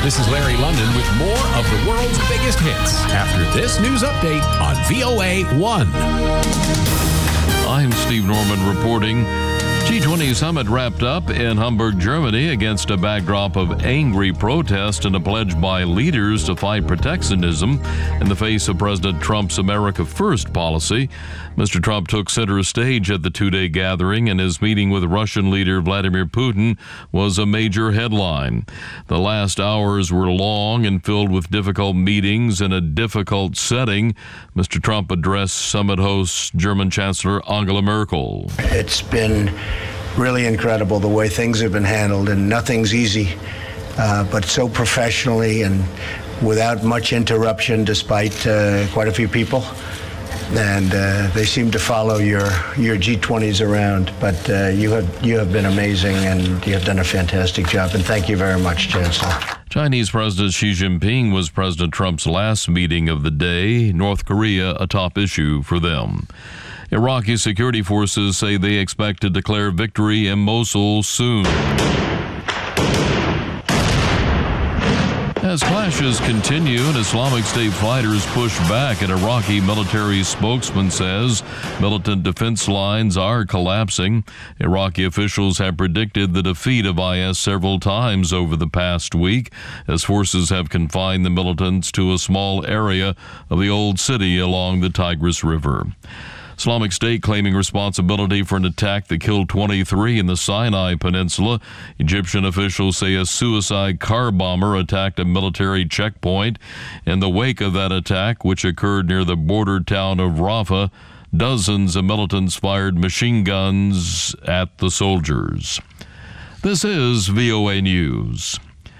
This is Larry London with more of the world's biggest hits after this news update on VOA 1. I'm Steve Norman reporting. G20 summit wrapped up in Hamburg, Germany, against a backdrop of angry protest and a pledge by leaders to fight protectionism in the face of President Trump's America First policy. Mr. Trump took center stage at the two-day gathering, and his meeting with Russian leader Vladimir Putin was a major headline. The last hours were long and filled with difficult meetings in a difficult setting. Mr. Trump addressed summit host German Chancellor Angela Merkel. It's been really incredible the way things have been handled, and nothing's easy, but so professionally and without much interruption, despite quite a few people. And they seem to follow your G20s around, but you have been amazing, and you have done a fantastic job, and thank you very much, Chancellor. Chinese President Xi Jinping was President Trump's last meeting of the day. North Korea a top issue for them. Iraqi security forces say they expect to declare victory in Mosul soon. As clashes continue and Islamic State fighters push back, an Iraqi military spokesman says militant defense lines are collapsing. Iraqi officials have predicted the defeat of IS several times over the past week, as forces have confined the militants to a small area of the old city along the Tigris River. Islamic State claiming responsibility for an attack that killed 23 in the Sinai Peninsula. Egyptian officials say a suicide car bomber attacked a military checkpoint. In the wake of that attack, which occurred near the border town of Rafah, dozens of militants fired machine guns at the soldiers. This is VOA News.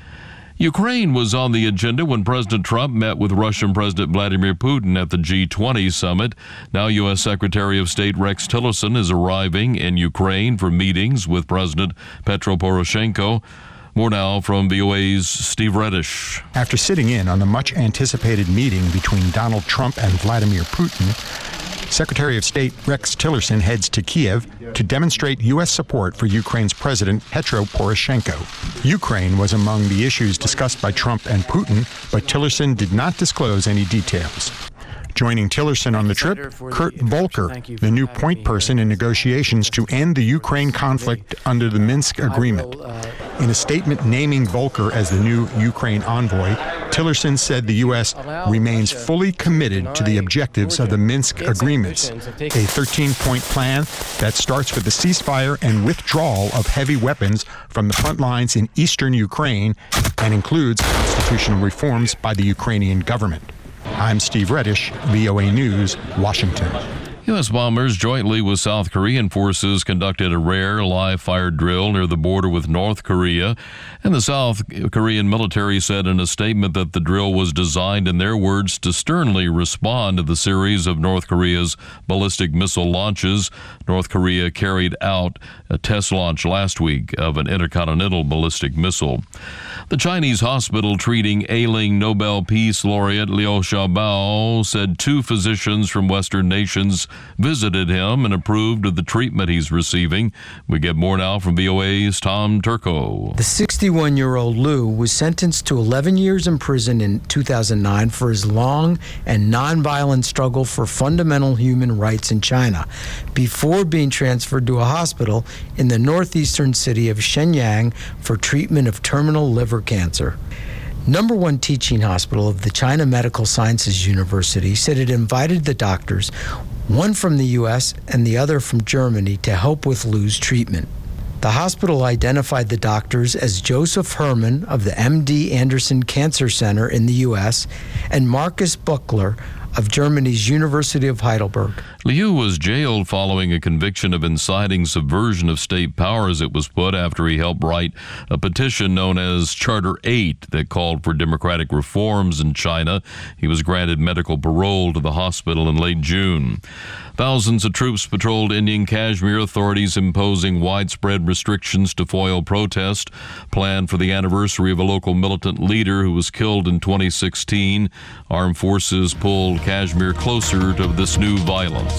Ukraine was on the agenda when President Trump met with Russian President Vladimir Putin at the G20 summit. Now U.S. Secretary of State Rex Tillerson is arriving in Ukraine for meetings with President Petro Poroshenko. More now from VOA's Steve Reddish. After sitting in on the much-anticipated meeting between Donald Trump and Vladimir Putin, Secretary of State Rex Tillerson heads to Kiev to demonstrate U.S. support for Ukraine's President Petro Poroshenko. Ukraine was among the issues discussed by Trump and Putin, but Tillerson did not disclose any details. Joining Tillerson on the trip, Kurt Volker, the new point person in negotiations to end the Ukraine conflict under the Minsk agreement. In a statement naming Volker as the new Ukraine envoy, Tillerson said the U.S. remains fully committed to the objectives of the Minsk agreements, a 13-point plan that starts with the ceasefire and withdrawal of heavy weapons from the front lines in eastern Ukraine and includes constitutional reforms by the Ukrainian government. I'm Steve Reddish, VOA News, Washington. U.S. bombers jointly with South Korean forces conducted a rare live-fire drill near the border with North Korea, and the South Korean military said in a statement that the drill was designed, in their words, to sternly respond to the series of North Korea's ballistic missile launches. North Korea carried out a test launch last week of an intercontinental ballistic missile. The Chinese hospital treating ailing Nobel Peace Laureate Liu Xiaobo said 2 physicians from Western nations visited him and approved of the treatment he's receiving. We get more now from VOA's Tom Turco. The 61-year-old Liu was sentenced to 11 years in prison in 2009 for his long and nonviolent struggle for fundamental human rights in China, before being transferred to a hospital in the northeastern city of Shenyang for treatment of terminal liver cancer. Number 1 teaching hospital of the China Medical Sciences University said it invited the doctors, one from the U.S. and the other from Germany, to help with Liu's treatment. The hospital identified the doctors as Joseph Herman of the MD Anderson Cancer Center in the U.S. and Marcus Buchler of Germany's University of Heidelberg. Liu was jailed following a conviction of inciting subversion of state power, as it was put, after he helped write a petition known as Charter 8 that called for democratic reforms in China. He was granted medical parole to the hospital in late June. Thousands of troops patrolled Indian Kashmir, authorities imposing widespread restrictions to foil protest planned for the anniversary of a local militant leader who was killed in 2016. Armed forces pulled Kashmir closer to this new violence.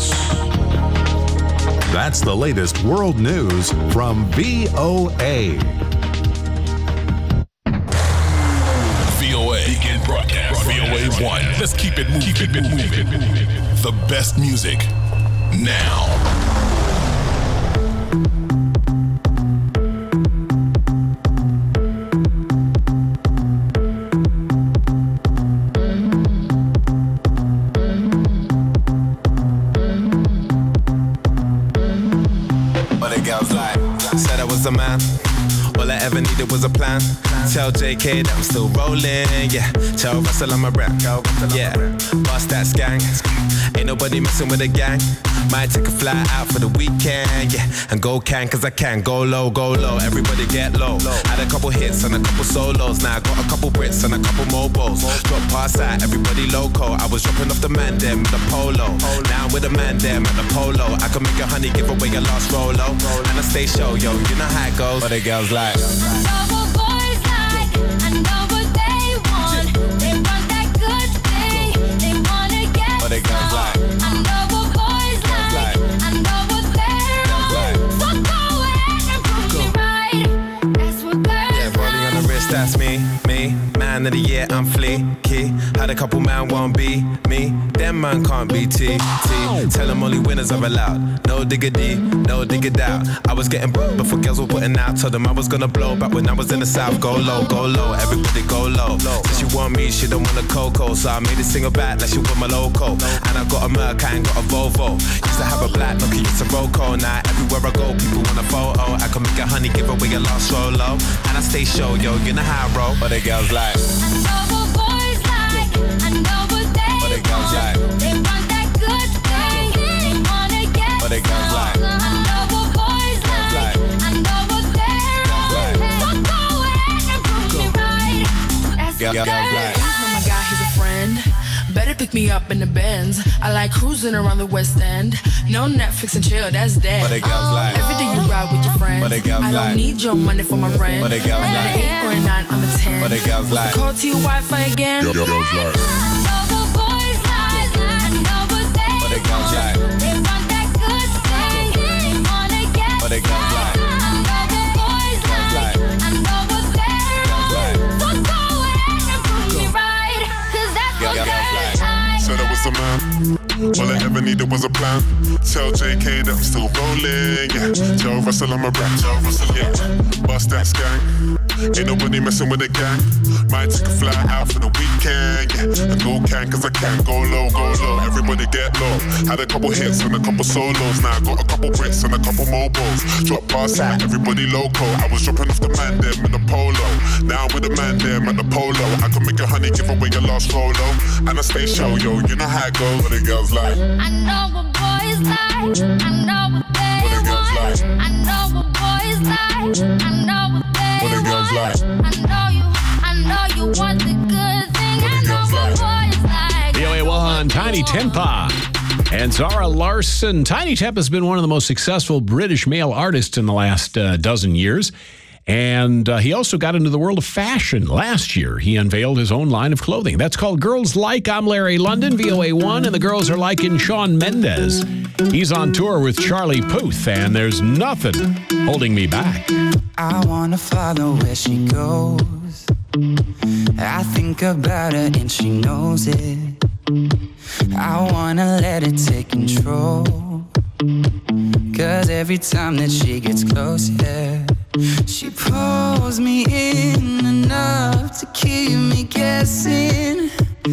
That's the latest world news from VOA. Broadcast. VOA1. Let's keep it moving. The best music now. Said I was a man, all I ever needed was a plan. Tell JK that I'm still rolling, yeah. Tell Russell I'm a rap, yeah. Bust that skank, ain't nobody messing with a gang. Might take a fly out for the weekend, yeah. And go cause I can, go low, everybody get low. Had a couple hits and a couple solos, now I got a couple Brits and a couple mobiles. Drop past that, everybody loco. I was dropping off the man them with the polo. Now I'm with the man them at the polo. I can make a honey give away your last Rolo. And I stay show, yo, you know how it goes. But the girls like, know what boys like, I know what they want. They want that good thing, they wanna get but the girls like, I know what boys like, I know what they're on. So go ahead and prove me right. That's what girls yeah, rolling on the wrist, that's me. Man of the year, I'm fleeky. Had a couple man won't be me. Them man can't be T. Tell them only winners are allowed. No diggity, no dig it out. I was getting before girls were putting out. Told them I was gonna blow back when I was in the south. Go low, everybody go low. Said she want me, she don't want a Coco. So I made a single back like she want my loco. And I got a Merc, I ain't got a Volvo. Used to have a black Nokia, used to Roco. Now everywhere I go, people want a photo. I can make a honey, give away your last Rolo. And I stay show, yo, you know how I roll. But the girls like, I know what boys like, I know what they but the girls like, they want that good thing, they wanna get but the girls like, I know what boys like, I know what they're on. So go ahead and prove me right. That's what girls like. Oh my God, he's a friend. Better pick me up in the Benz. I like cruising around the West End. No Netflix and chill, that's dead. But the girls like, every day you ride with your friends. but the girls I don't like, need your money for my rent. but the girls I'm like, an 8 or a 9, I'm a 10. but the girls like, Call to your Wi-Fi again. Girls like, I know what boys like, I know what they but the girls like, they want that good thing, they wanna get but the girls like, I know what boys like, I know what they're on. So go ahead and prove me right, 'cause that's what girls like. said I was a man. All I ever needed was a plan. Tell JK that I'm still rolling, yeah. Tell Russell I'm a rap, yeah. Bust that skank, ain't nobody messing with a gang. Might take a fly out for the weekend, yeah. And go cause I can, go low, everybody get low. Had a couple hits and a couple solos, now I got a couple Brits and a couple mobiles. Drop past that, everybody loco. I was dropping off the man them in the polo. Now I'm with the man them at the polo. I can make a honey, give away your last Rolo. And I stay show, yo, you know how it goes. What the girls like, I know what boys like, I know what they what the girls want. like, I know what boys like, I know what they what the girls want. like. I know you want the good thing. I know what boys like. VOA1, Tiny Tempa and Zara Larsson. Tiny Tempa has been one of the most successful British male artists in the last dozen years. And he also got into the world of fashion. Last year, he unveiled his own line of clothing. That's called Girls Like. I'm Larry London, VOA1, and the girls are liking Shawn Mendes. He's on tour with Charlie Puth, and there's nothing holding me back. I wanna follow where she goes. I think about her and she knows it. I wanna let it take control. 'Cause every time that she gets close, yeah, she pulls me in enough to keep me guessing.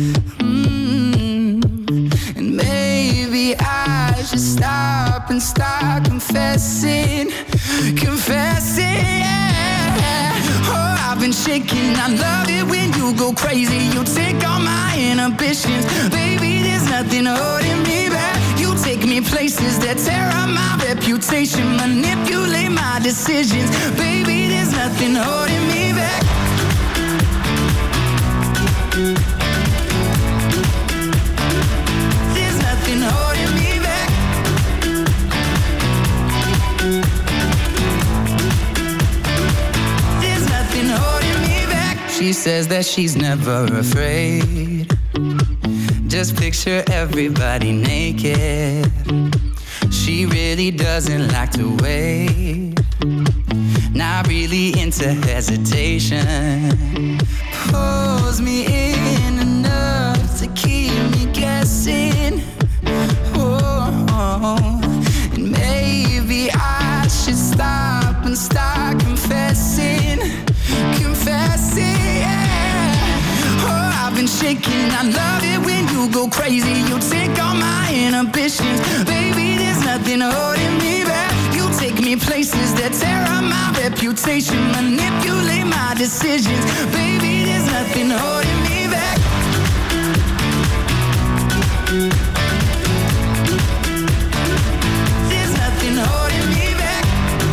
And maybe I should stop and start confessing, yeah. Oh, I've been shaking. I love it when you go crazy. You take all my inhibitions. Baby, there's nothing holding me back. You take me places that tear up my reputation, manipulate my decisions. Baby, there's nothing holding me back. There's nothing holding me back. There's nothing holding me back. She says that she's never afraid. Just picture everybody naked. She really doesn't like to wait. Not really into hesitation. Pulls me in shaking. I love it when you go crazy. You take all my inhibitions. Baby, there's nothing holding me back. You take me places that tear up my reputation. Manipulate my decisions. Baby, there's nothing holding me back. There's nothing holding me back.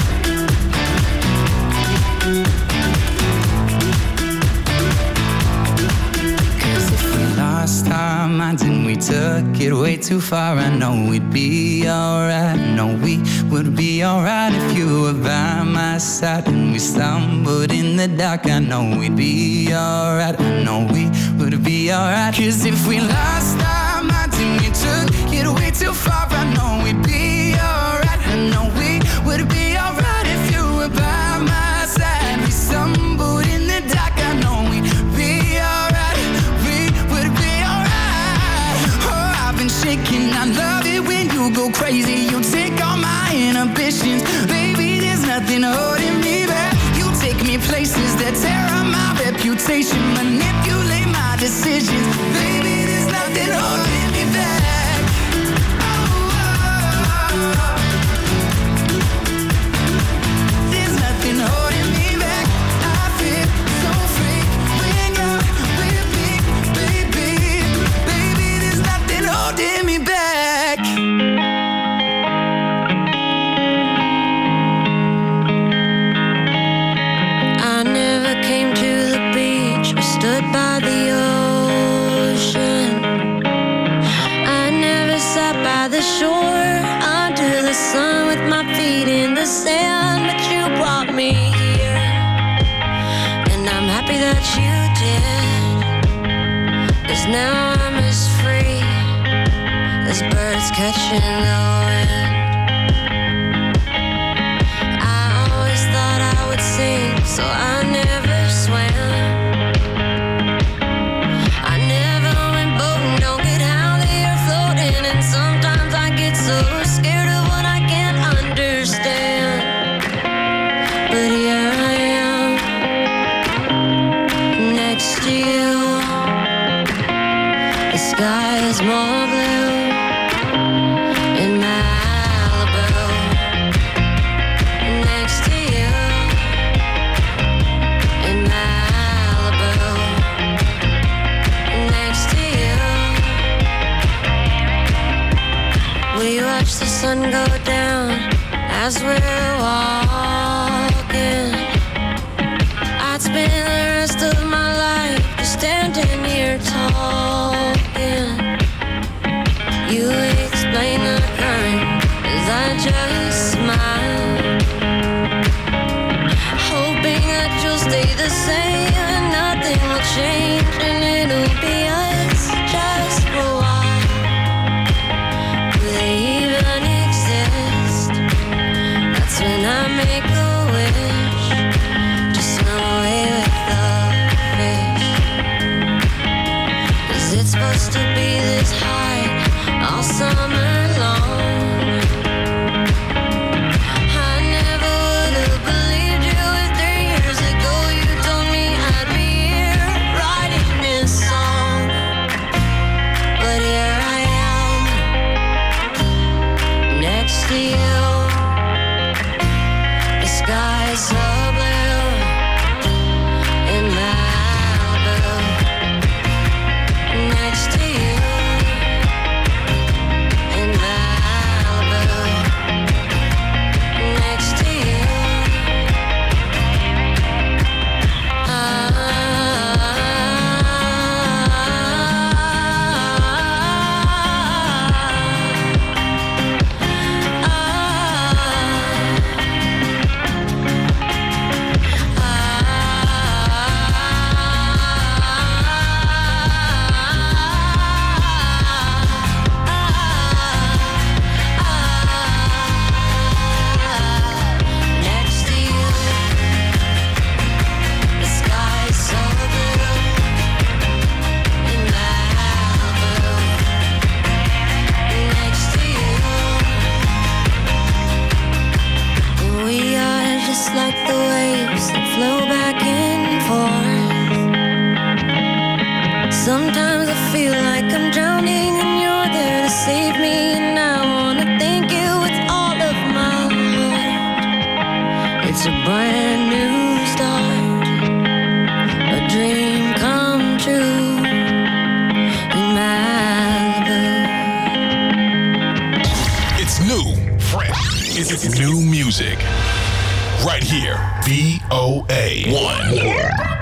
Lost our minds and we took it way too far. I know we'd be alright. I know we would be alright if you were by my side. And we stumbled in the dark. I know we'd be alright. I know we would be alright. 'Cause if we lost our minds and we took it way too far, I know we'd be alright. I know we would be alright if you were by my side. We stumbled in the dark. I know we'd be alright. Shaking. I love it when you go crazy. You take all my inhibitions. Baby, there's nothing holding me back. You take me places that tear up my reputation. Manipulate my decisions. Baby, there's nothing holding me back. There's nothing holding me back. I feel so free when you're with me, baby. Baby, there's nothing holding me back. I never came to the beach or stood by the ocean. I never sat by the shore under the sun with my feet in the sand. But you brought me here, and I'm happy that you did. 'Cause now I'm as free as birds catching the wind. I always thought I would sink, so I never swam. I never went boating, don't get how they are floating. And sometimes I get so scared of what I can't understand. But here I am, next to you. The sky is more blue in Malibu, next to you, in Malibu, next to you. We watch the sun go down as we're walking. I'd spend the rest of my life just standing here talking. You explain the current as I just smile, hoping that you'll stay the same and nothing will change, and it'll be us just for a while. Do they even exist? That's when I make a wish, just swim away with the fish. 'Cause it's supposed to be this high all summer long. I never would have believed you if 3 years ago you told me I'd be here writing this song. But here I am, next to you. The sky is so blue in Malibu, next to you. In Malibu. music. Right here, VOA 1.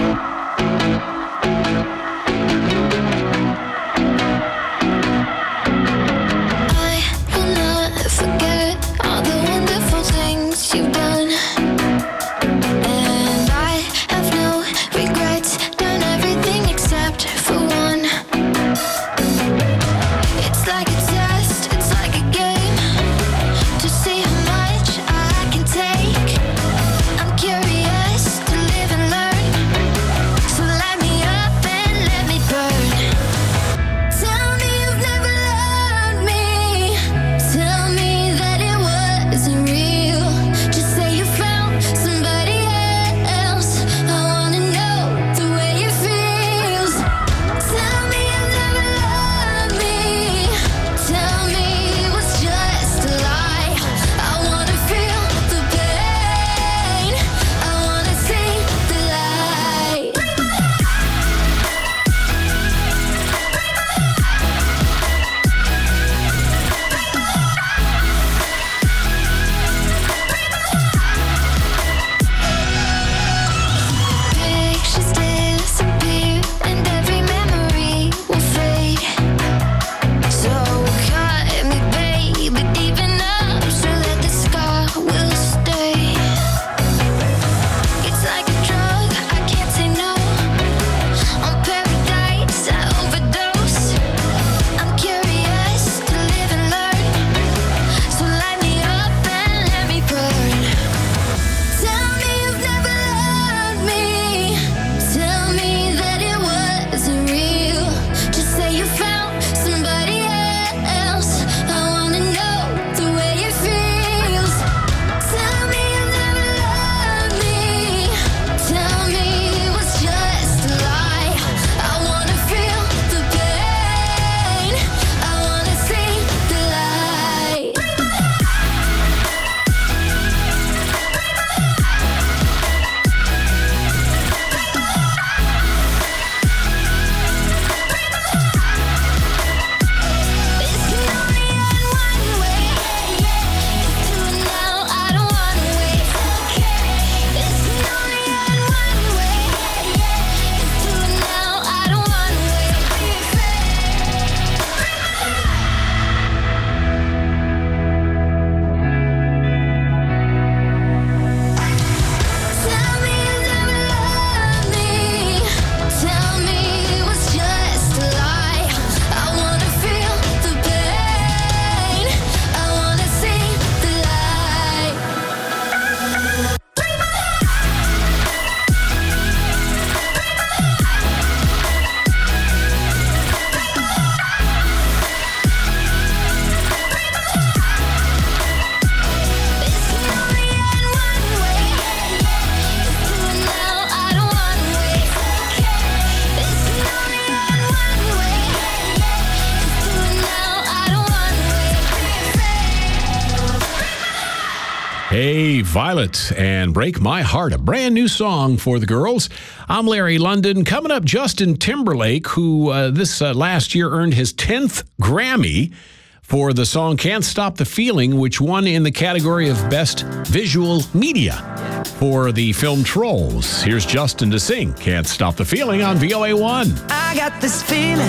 Hey, Violet and Break My Heart, a brand new song for the girls. I'm Larry London. Coming up, Justin Timberlake, who this last year earned his 10th Grammy for the song Can't Stop the Feeling, which won in the category of Best Visual Media for the film Trolls. Here's Justin to sing Can't Stop the Feeling on VOA 1. I got this feeling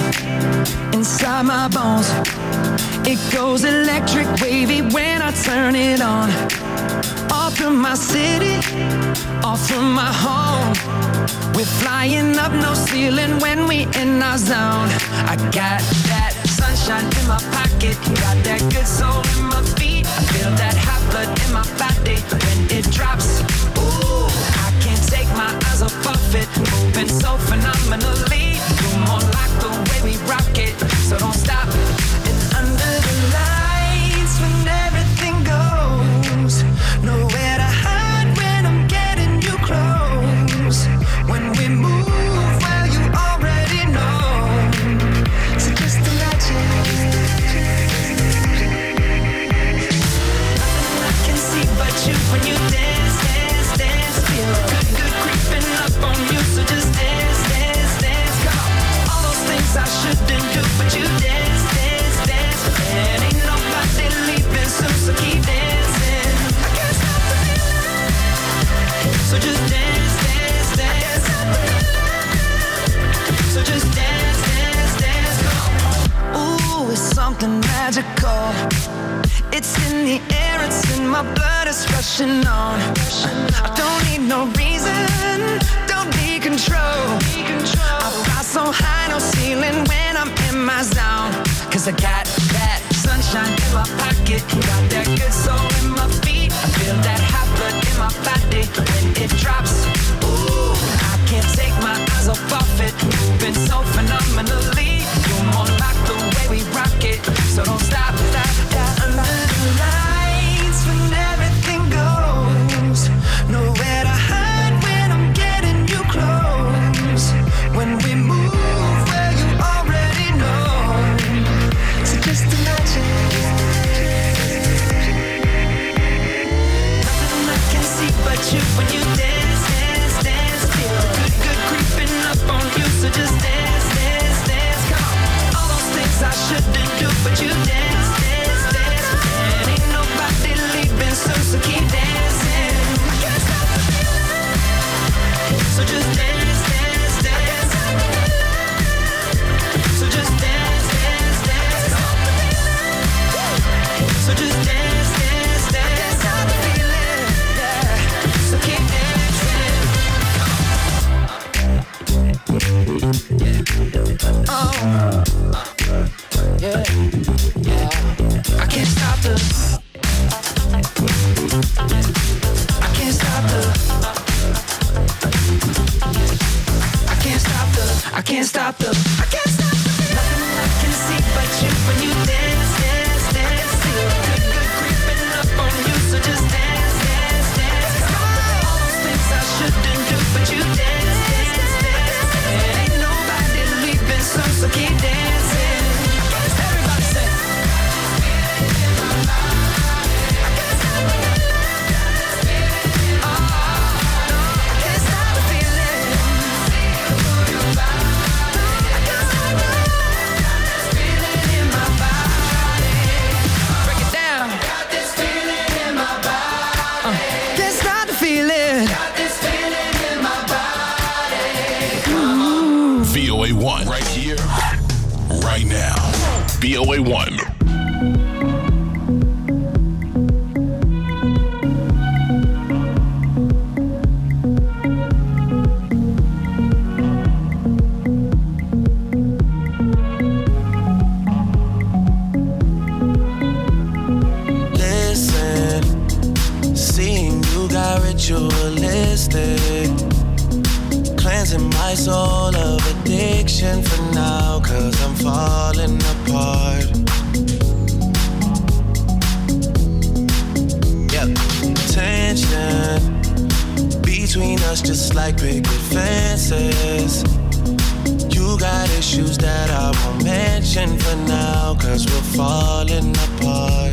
inside my bones. It goes electric wavy when I turn it on. Off from my city, off from my home. We're flying up no ceiling when we in our zone. I got that sunshine in my pocket, got that good soul in my feet. I feel that hot blood in my body when it drops. Ooh, I can't take my eyes off it, moving so phenomenally. You're more like the way we rock it, so don't stop. And under the lights when everything goes, nowhere to hide when I'm getting you close. When we move, well, you already know. So just imagine. Nothing I can see but you when you dance, dance, dance. Feel good, good creeping up on you. So just dance, dance, dance. my blood is rushing on. I don't need no reason, don't need control. I fly so high, no ceiling when I'm in my zone. Cause I got that sunshine in my pocket, got that good soul in my feet. I feel that hot blood in my body when it drops. Ooh, I can't take my eyes off of it, moving so phenomenally. You're more like the way we rock it, so don't stop, stop, stop. Under the lights when everything goes, nowhere to hide when I'm getting you close. When we move where you already know, so just imagine. Nothing I can see but you when you dance, dance, dance. Feel the good, good creeping up on you, so just dance, dance, dance. Come on, all those things I shouldn't do, but you dance, dance, dance. And ain't nobody leaving soon, so keep dancing. I can't stop the feeling, so just dance, dance, dance. So just dance, dance, dance. So just dance, dance, dance. Stop the feeling, yeah. So keep dancing. Oh, yeah, yeah. I can't stop the. I can't stop the. I can't stop the. I can't stop the. I can't stop the. Nothing I can see but you when you dance, dance, dance. Feel good, good creeping up on you, so just dance, dance, dance. All those things I shouldn't do, but you dance, dance, dance. And ain't nobody leaving soon, so keep dancing. Everybody say. VOA1 right here, right now. VOA1. Listen, seeing you got ritualistic, cleansing my soul of addiction for now, cause I'm falling apart. Yep, tension between us just like picket fences. You got issues that I won't mention for now, cause we're falling apart.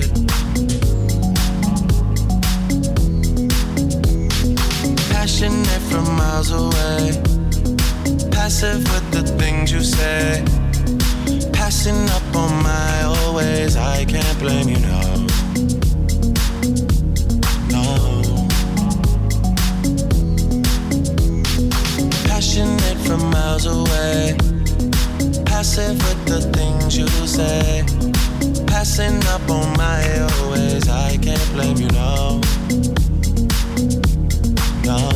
Passionate from miles away, passive with the things you say, passing up on my always. I can't blame you, no, no. Passionate from miles away, passive with the things you say, passing up on my always. I can't blame you, no, no.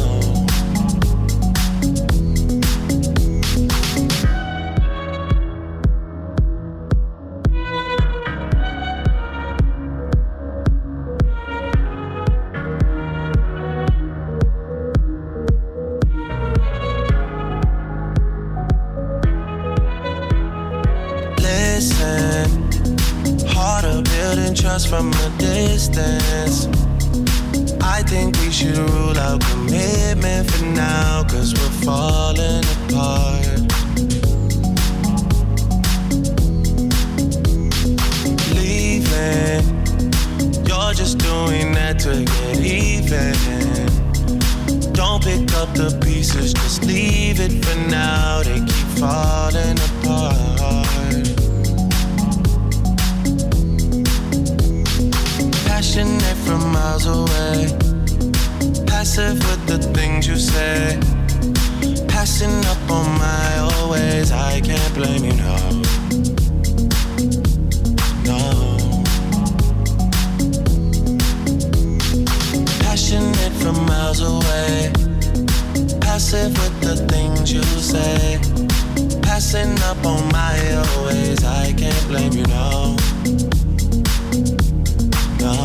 Trust from a distance. I think we should rule out commitment for now, cause we're falling apart. Leaving, you're just doing that to get even. Don't pick up the pieces, just leave it for now. They keep falling apart. Passionate from miles away, passive with the things you say, passing up on my always. I can't blame you, no, no. you say. Passing up on my ways, I can't blame you, no. No.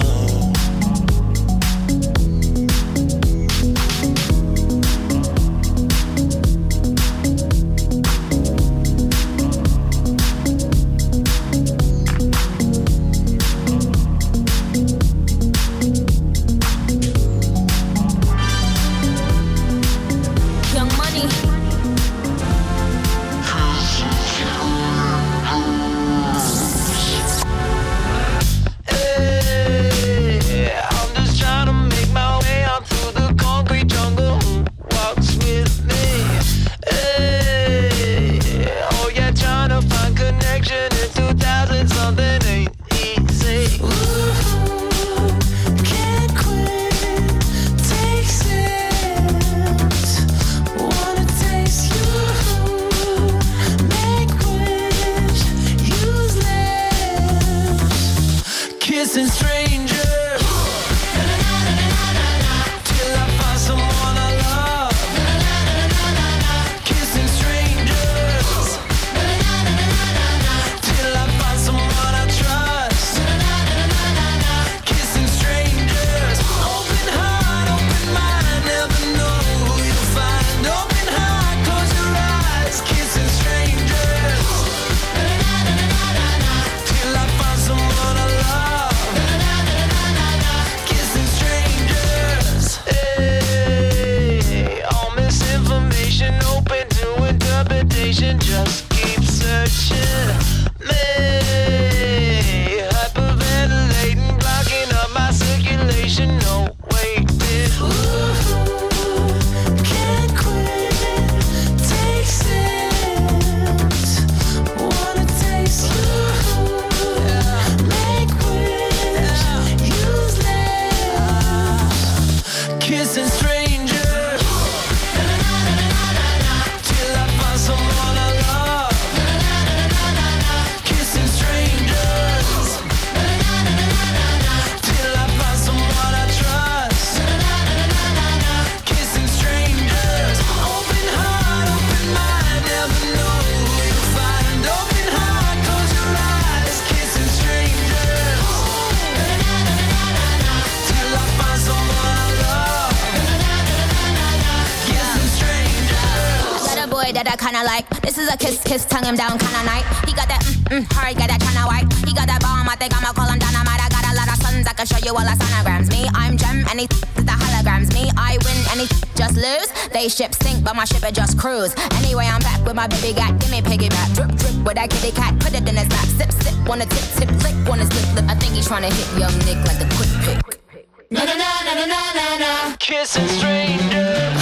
That I kinda like. This is a kiss, tongue him down kinda night. He got that hard, got that kinda white. He got that bomb, I think I'ma call him dynamite. I got a lot of sons, I can show you all the sonograms. Me, I'm Gem, and he the holograms. Me, I win, and he just lose. They ship sink, but my ship it just cruise. Anyway, I'm back with my baby gat. Give me piggyback, drip, drip with that kitty cat. Put it in his lap, sip, sip, wanna tip, tip, flick, wanna slip, lip. I think he's trying to hit young Nick like a quick pick. Na na na na na na na. Kissing strangers.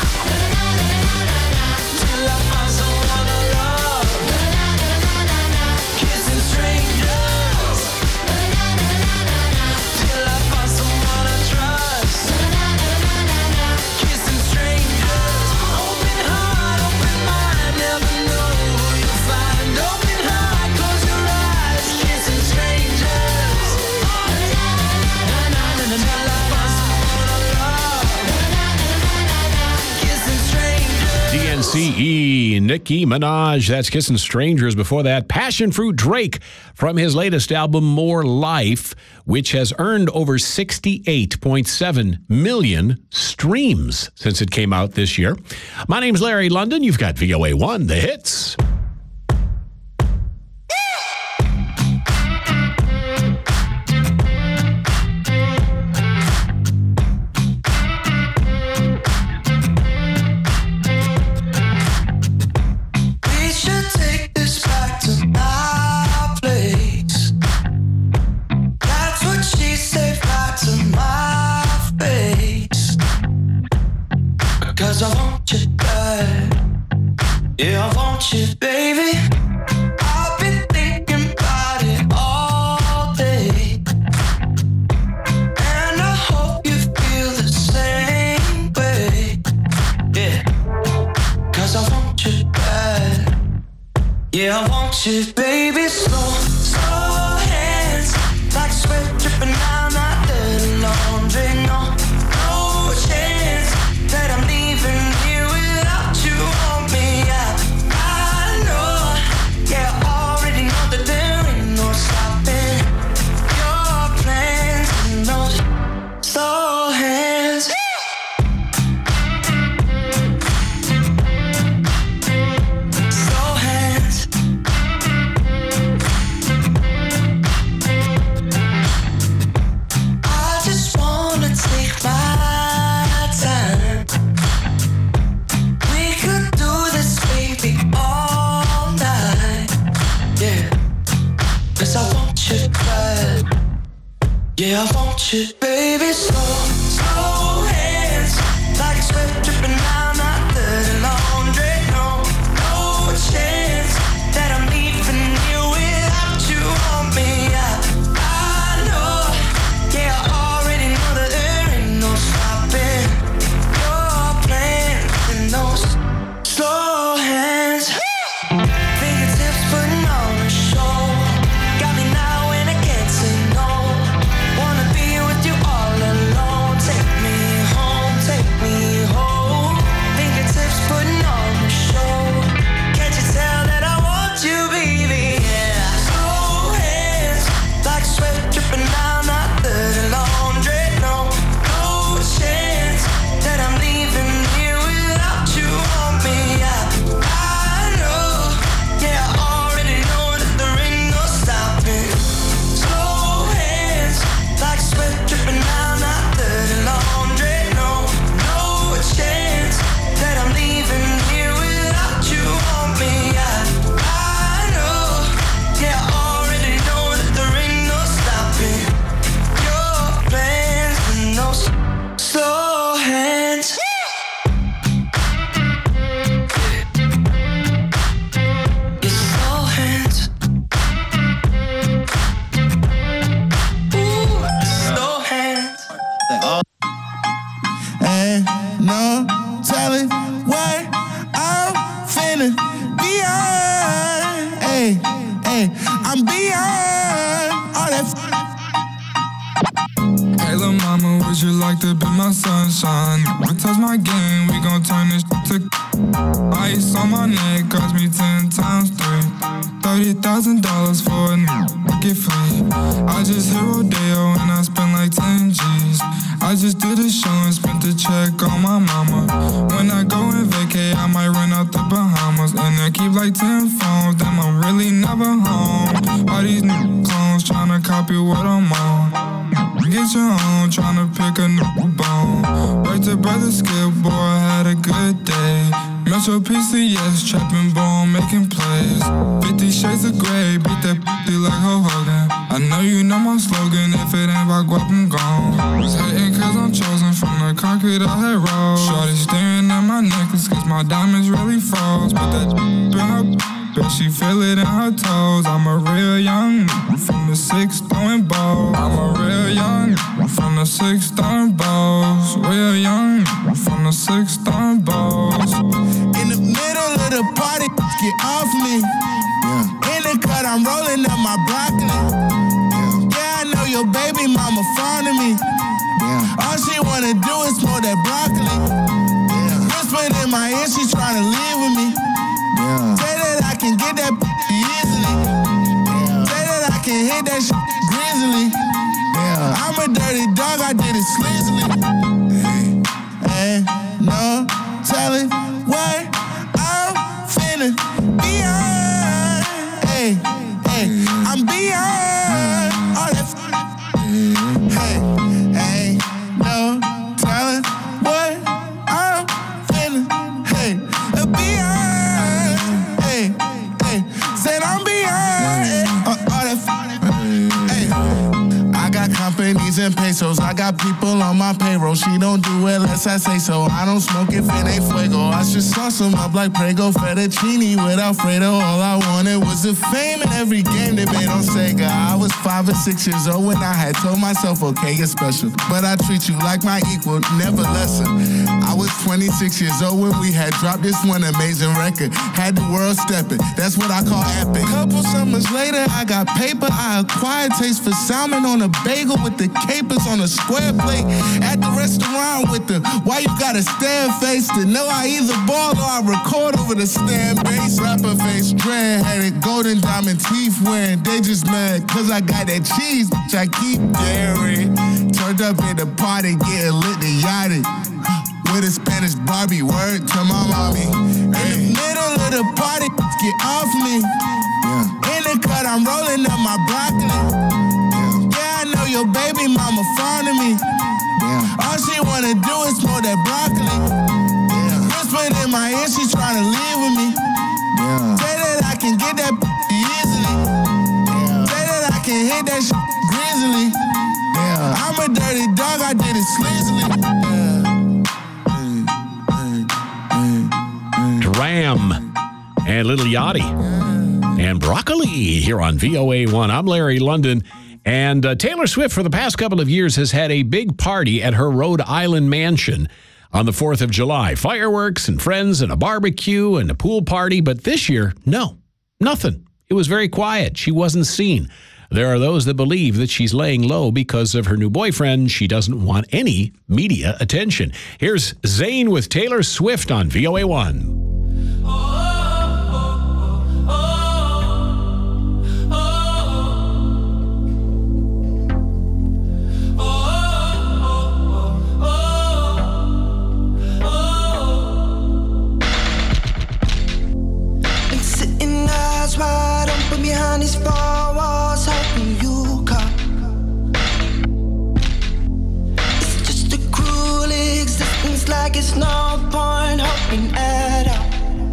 DNCE, Nicki Minaj, that's Kissing Strangers. Before that, Passion Fruit Drake from his latest album, More Life, which has earned over 68.7 million streams since it came out this year. My name's Larry London. You've got VOA1, the hits. Yeah, I want you, baby. I've been thinking about it all day, and I hope you feel the same way. Yeah, 'cause I want you bad. Yeah, I want you, baby. Slow hands, like sweat dripping down my dirty laundry. No chance that I'm leaving here without you on me. Yeah, I want you, baby. Slow hands, like sweat dripping down my dirty laundry. No chance that I'm leaving you without you on me. I know, yeah, I already know that there ain't no stopping your plans and those slow hands. Fingertips putting on a show. Got me now and I can't say no. Wanna be with you all alone. Take me home, take me home. Fingertips putting on a show. Can't you tell that I want you, baby? Yeah. Slow hands, like sweat dripping down my dirty laundry. No chance that I'm leaving here without you on me. I know, yeah, I already know that there ain't no stopping. Slow hands, like sweat dripping down my dirty laundry. No chance that I'm leaving here without you on me. I know, yeah, I already know that there ain't no stopping your plans and those slow hands. Your slow hands. Ooh, slow hands. Ain't no telling what I'm finna beyond. Hey, I'm beyond all that. Hey, little mama, would you like to be my sunshine? We touch my game, we gon' turn this to ice on my neck, cost me 10 times 3. $30,000 for a get free. I just hit Rodeo and I spent like 10 G's. I just did a show and spent the check on my mama. When I go and vacay, I might run out the Bahamas. And I keep like 10 phones, damn, I'm really never home. All these clones tryna copy what I'm on. Get your own, tryna pick a new bone. Worked to Brother Skip, boy, I had a good day. Metro PCS, trapping bone, making plays. 50 shades of gray, beat that like Hulk Hogan. I know you know my slogan, if it ain't about guap, I'm gone. Was hating cause I'm chosen from the concrete I had rolled. Shorty staring at my necklace cause my diamonds really froze. Put that in her bet she feel it in her toes. I'm a real young from the 6 throwing balls. I'm a real young from the 6 throwing balls. Real young from the 6 throwing balls. In the middle of the party, get off me. In the cut, I'm rolling up my broccoli. Yeah, I know your baby mama fond of me. All she wanna do is smoke that broccoli. Whispered in my ear, she tryna leave with me. Say that I can get that easily. Say that I can hit that shit greasily. I'm a dirty dog, I did it sleazily. Ain't no telling what I'm finna beyond. I'm beyond all that. Ain't no telling what I'm finna beyond. Said I'm beyond all that. I got companies and pesos. I got people on my payroll. She don't do it unless I say so. I don't smoke if it ain't fuego. I should sauce them up like Prego fettuccine with Alfredo. All I wanted was the fame in every game they made on Sega. I was 5 or 6 years old when I had told myself, okay, you're special, but I treat you like my equal, never lesser. I was 26 years old when we had dropped this one amazing record. Had the world stepping, that's what I call epic. Couple summers later, I got paper. I acquired taste for salmon on a bagel with the capers on a square plate. At the restaurant with the why you gotta stare face to know I either ball or I record over the stand bass. Rapper face, dread-headed, golden diamond teeth wearing. They just mad cause I got that cheese, bitch, I keep daring. Turned up at the party, getting lit and yachted. With a Spanish Barbie, word to my mommy. In the middle of the party, get off me. In the cut, I'm rolling up my broccoli. Yeah, I know your baby mama fond of me. All she wanna do is smoke that broccoli. Whispered in my ear, she tryna leave with me. Say that I can get that easily. Say that I can hit that shit greasily. I'm a dirty dog, I did it sleazily. Dram and Little Yachty and Broccoli here on VOA1. I'm Larry London. And Taylor Swift, for the past couple of years, has had a big party at her Rhode Island mansion on the 4th of July. Fireworks and friends and a barbecue and a pool party. But this year, no, nothing. It was very quiet. She wasn't seen. There are those that believe that she's laying low because of her new boyfriend. She doesn't want any media attention. Here's Zayn with Taylor Swift on VOA1. Wide open behind these four walls, hoping you come. It's just a cruel existence, like it's no point hoping at all.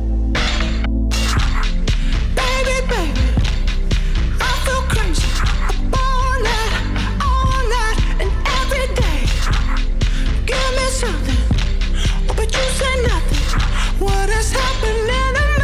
Baby, baby, I feel crazy all night, and every day. Give me something, but you say nothing. What is happening to me?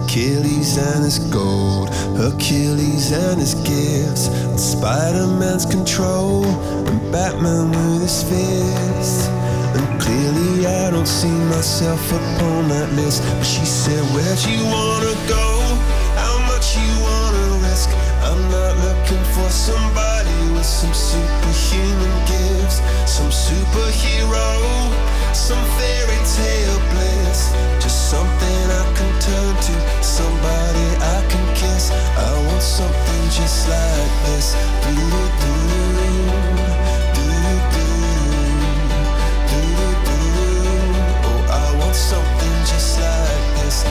Achilles and his gold, Achilles and his gifts, and Spider-Man's control, and Batman with his fists. And clearly I don't see myself upon that list. But she said, where'd you wanna go? How much you wanna risk? I'm not looking for somebody with some superhuman gifts, some superhero, some fairy tale bliss. Just something I can turn to, somebody I can kiss. I want something just like this. Oh, I want something just like this.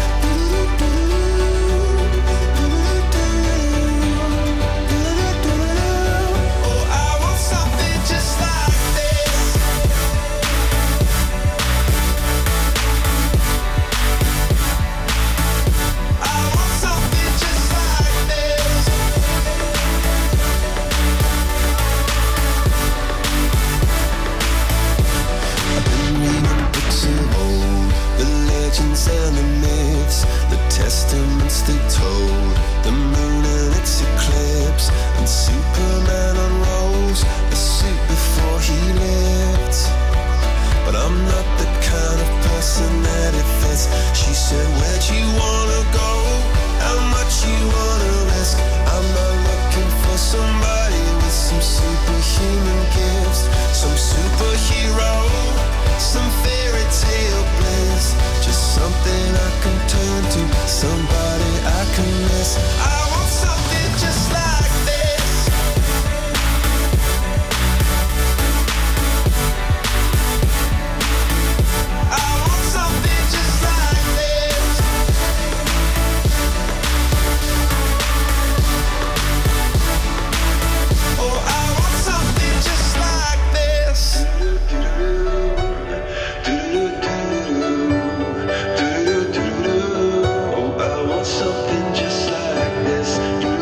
And the myths, the testaments they told, the moon and its eclipse, and Superman unrolls the suit before he lived. But I'm not the kind of person that it fits. She said, where'd you wanna go? How much you wanna risk? I'm not looking for somebody with some superhuman gifts, some superhero, some fairy tale bliss. Just something I can turn to, somebody I can miss. I want something just like this. I want something just like this. Oh, I want something just like this. Something just like this.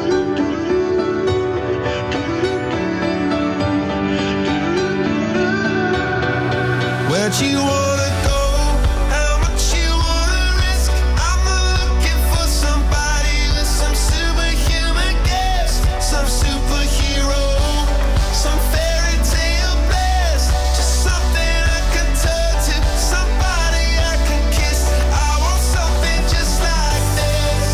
Where'd you wanna go? How much you wanna risk? I'm looking for somebody with some superhuman gifts, some superhero, some fairy tale bliss. Just something I can turn to, somebody I can kiss. I want something just like this.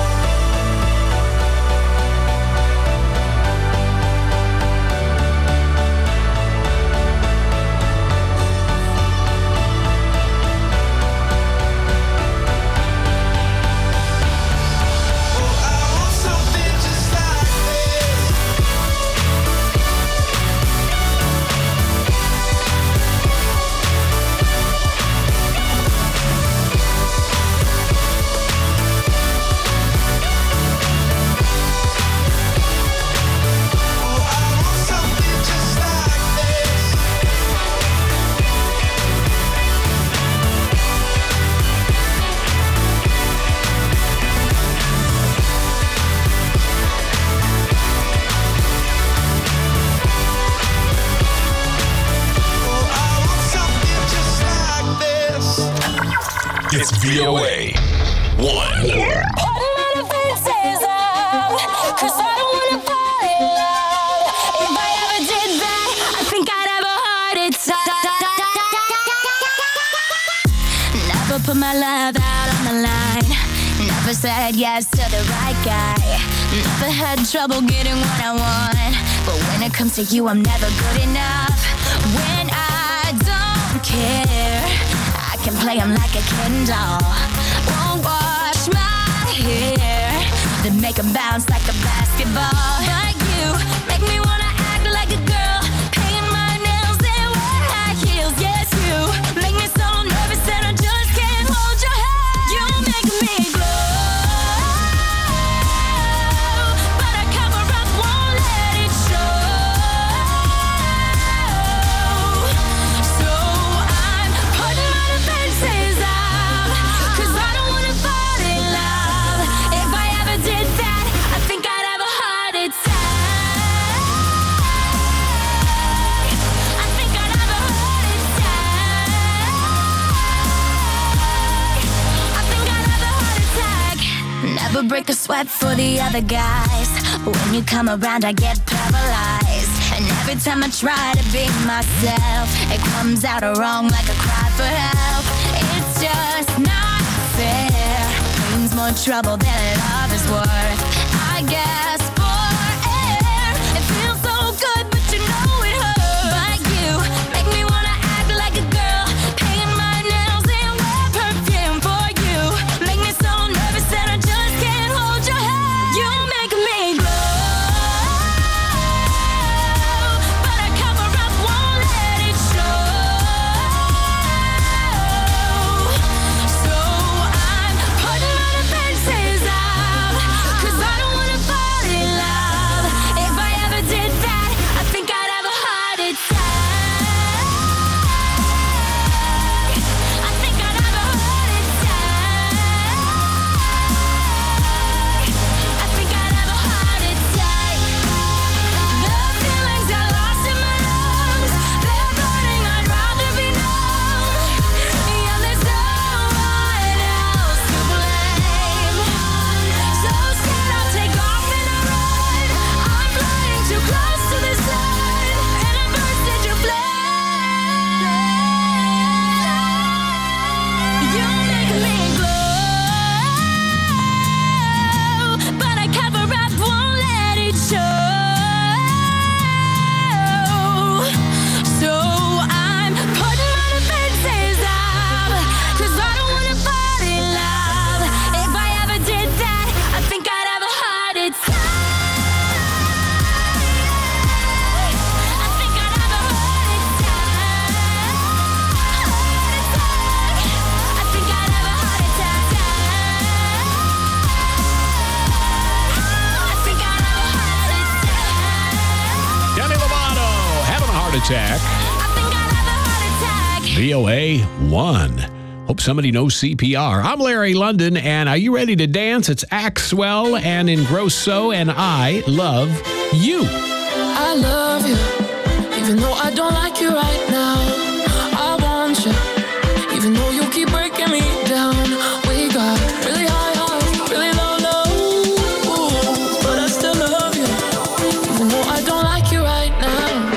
It's VOA 1. Put my love out on the line. Never said yes to the right guy. Never had trouble getting what I want. But when it comes to you, I'm never good enough. When I don't care, I can play him like a Ken doll. Won't wash my hair, then make him bounce like a basketball. But you make me wanna act like a girl, paint my nails and wear high heels. Yes, you make me so nervous that I just can't hold your hand. You make me glow, but I cover up, won't let it show. So I'm putting my defenses up, 'cause I don't wanna fall in love. If I ever did that, I think I'd have a heart attack. break a sweat for the other guys. When you come around, I get paralyzed. And every time I try to be myself, it comes out wrong like a cry for help. It's just not fair. Brings more trouble than love is worth. I guess for air, it feels so good, but you know it hurts. But you make me wanna act like a girl, paint my nails and wear perfume for you. Make me so nervous that I just can't hold your hand. You make me glow, but I cover up, won't let it show. So I'm putting my defenses out, 'cause I don't wanna fall in love. If I ever did that, I think I'd have a heart attack. I think I'd have a heart attack. I think I'd have a heart attack. The feelings I lost in my lungs, they're burning, I'd rather be numb. Yeah, there's no one else to blame. So scared I'll take off and I run. I'm flying too close to the sun, and I burst into flame. You make me glow, but I cover up, won't let it show. So I'm putting my defenses up, 'cause I don't wanna fall in love. If I ever did that, I think I'd have a heart attack. I think I'd have a heart attack. I think I'd have a heart attack. I think I'd have a heart attack. Demi Lovato having a heart attack. I think I'd have a heart attack. VOA 1. Hope somebody knows CPR. I'm Larry London, and are you ready to dance? It's Axwell and Ingrosso, and I love you. I love you, even though I don't like you right now. I want you, even though you keep breaking me down. We got really high highs, really low lows, but I still love you, even though I don't like you right now.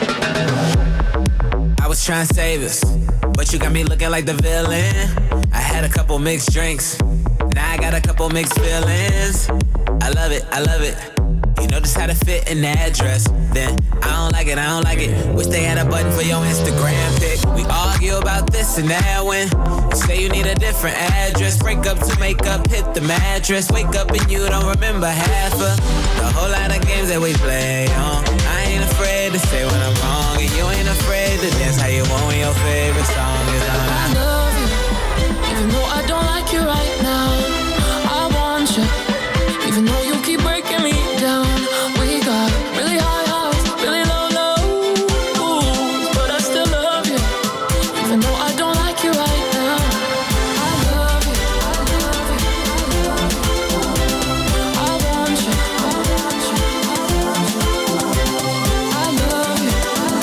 I was trying to save us, but you got me looking like the villain. I had a couple mixed drinks, now I got a couple mixed feelings. I love it, I love it. You know just how to fit in that dress. Then I don't like it, I don't like it. Wish they had a button for your Instagram pic. We argue about this and that when you say you need a different address. Break up to make up, hit the mattress. Wake up and you don't remember half of the whole lot of games that we play on. I ain't afraid to say when I'm wrong, and you ain't afraid to dance how you want when your favorite song is on. I love you, even though I don't like you right now. I want you, even though you keep breaking me down. We got really high highs, really low lows, but I still love you, even though I don't like you right now. I love you, I love you, I want you, I want you, I love you,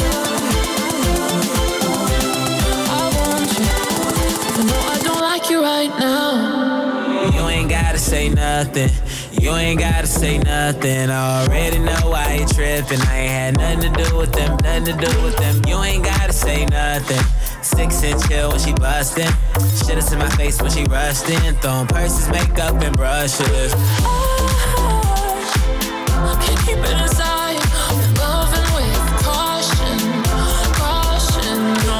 I want you, even though I don't like you right now. You ain't gotta say nothing. You ain't gotta say nothing. I already know why you tripping. I ain't had nothing to do with them, nothing to do with them. You ain't gotta say nothing. 6 inch heel when she bustin'. Shit is in my face when she rushed in. Throwing purses, makeup, and brushes. I can't keep it inside. We're loving with caution, caution. No,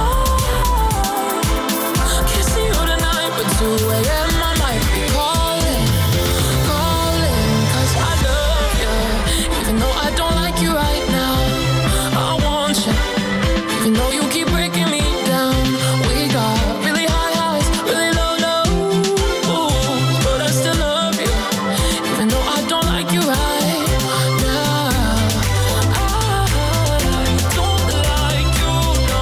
I can't see you tonight, but 2 a.m. I might be calling, calling, 'cause I love you, even though I don't like you right now. I want you, even though you keep breaking me down. We got really high highs, really low lows, but I still love you, even though I don't like you right now. I don't like you, no.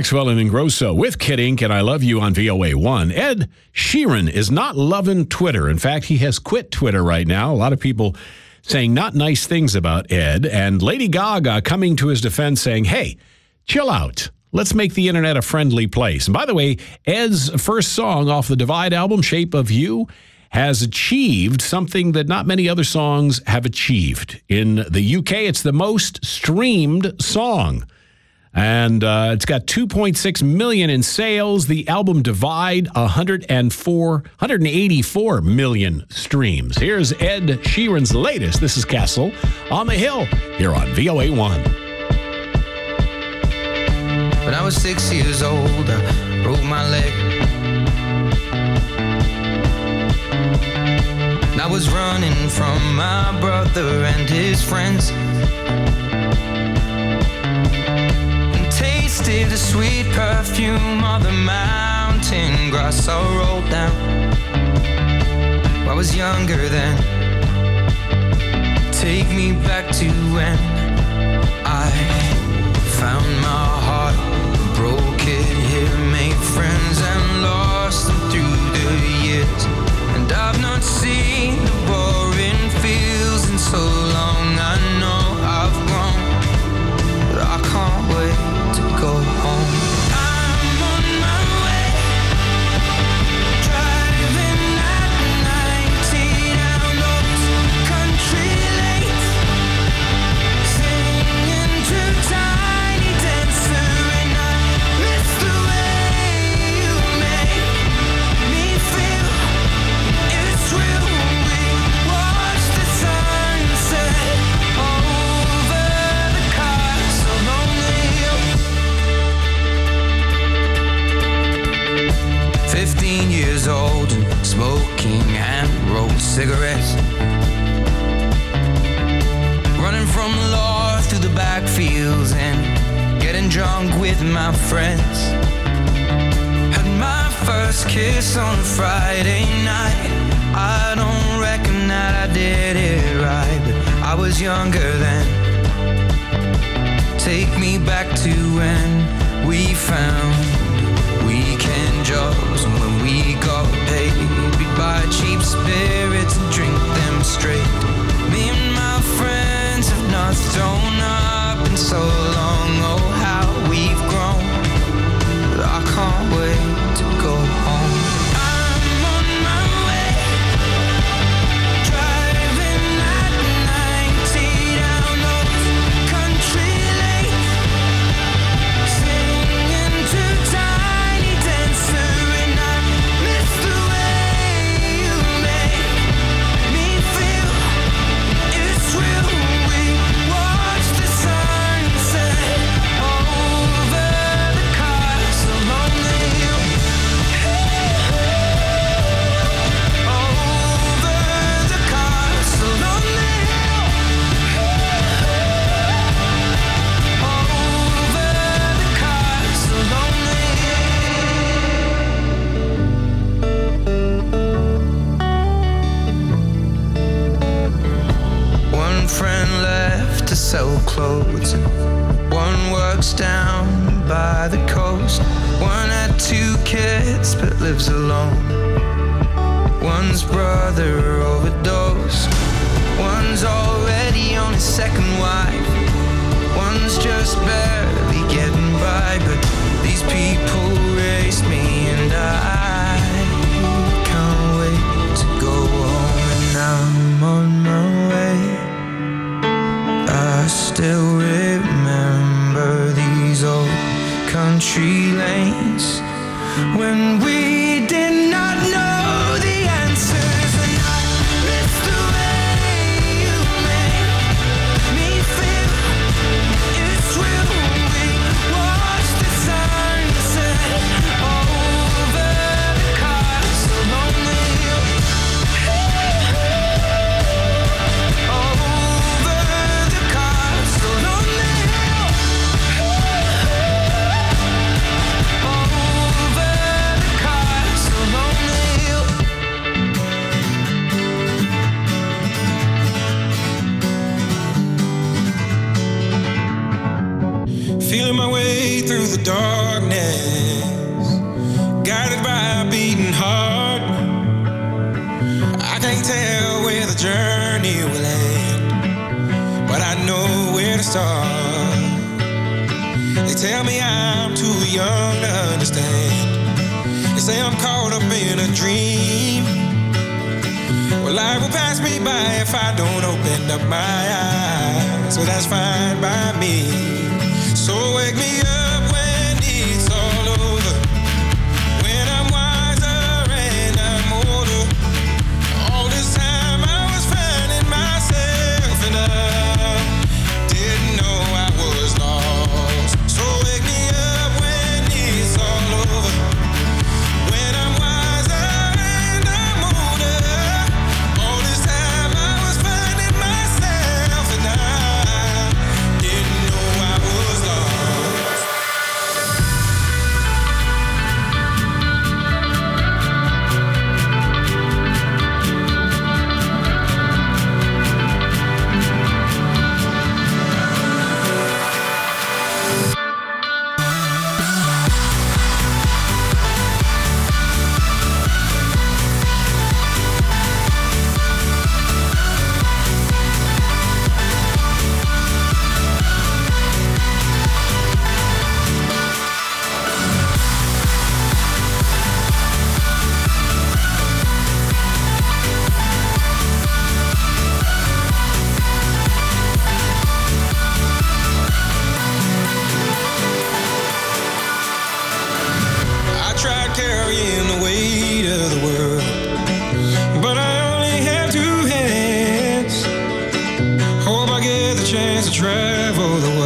Maxwell and Ingrosso with Kid Ink and I Love You on VOA1. Ed Sheeran is not loving Twitter. In fact, he has quit Twitter right now. A lot of people saying not nice things about Ed. And Lady Gaga coming to his defense saying, hey, chill out. Let's make the internet a friendly place. And by the way, Ed's first song off the Divide album, Shape of You, has achieved something that not many other songs have achieved. In the UK, it's the most streamed song. And it's got 2.6 million in sales. The album Divide, 184 million streams. Here's Ed Sheeran's latest. This is Castle on the Hill here on VOA1. When I was 6 years old, I broke my leg. And I was running from my brother and his friends. Tasted the sweet perfume of the mountain grass I rolled down. I was younger then. Take me back to when I found my heart, broke it here, made friends and lost them through the years. And I've not seen the boring fields in so long. I know I've grown, but I can't wait to go home. I'm on my way, driving at 90 down those country lanes, singing to Tiny Dancer, and I miss the way you make me feel. It's real. We watch the sunset over the castle on the hill. 15 years old and smoking hand-rolled cigarettes, running from law through the backfields and getting drunk with my friends. Had my first kiss on a Friday night. I don't reckon that I did it right, but I was younger then. Take me back to when we found weekend jobs, and when we got paid, we'd buy cheap spirits and drink them straight. Me and my friends have not thrown up in so long. Oh, how we've grown, but I can't wait to go home. I'm on my way, driving at 90 down those country lanes, singing to Tiny Dancer, and I miss the way you make me feel. It's real. We watch the sunset over the castle on the hill. Over the castle on the hill. Over the castle on the hill. One friend left to sell clothes, and one works down by the coast. One had 2 kids but lives alone. One's brother overdosed. One's already on his second wife. One's just barely getting by. But these people raised me, and I can't wait to go home. And I'm on my way. I still remember these old country lanes when we did not know the answers, and I miss the way you make me feel. It's real. We watch the sunset over the castle on the hill. Over the castle on the hill. Over the castle. feeling my way through the darkness, guided by a beating heart. I can't tell where the journey will end, but I know where to start. They tell me I'm too young to understand. They say I'm caught up in a dream. Well, life will pass me by if I don't open up my eyes. So that's fine by me. So wake me up when it's all over, when I'm wiser and I'm older. All this time I was finding myself and I didn't know I was lost. So wake me up when it's all over, when I'm wiser and I'm older. All this time I was finding myself and I didn't know I was lost. I tried carrying the weight of the world, but I only have two hands. Hope I get the chance to travel the